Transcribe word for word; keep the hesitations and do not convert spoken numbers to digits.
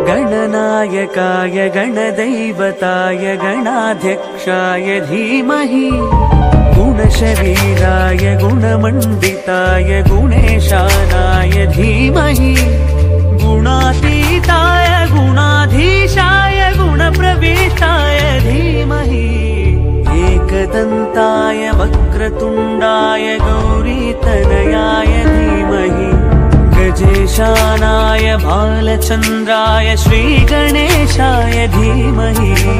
गणनायकाय गणदैवताय गणाध्यक्षाय धीमहि गुणशरीराय गुणमण्डिताय गुणेशानाय धीमहि गुणातीताय गुणाधीशाय गुणप्रविष्टाय धीमहि एकदन्ताय वक्रतुण्डाय गौरीतनयाय धीमहि गजेशानाय भालचन्द्राय श्रीगणेशाय धीमहि।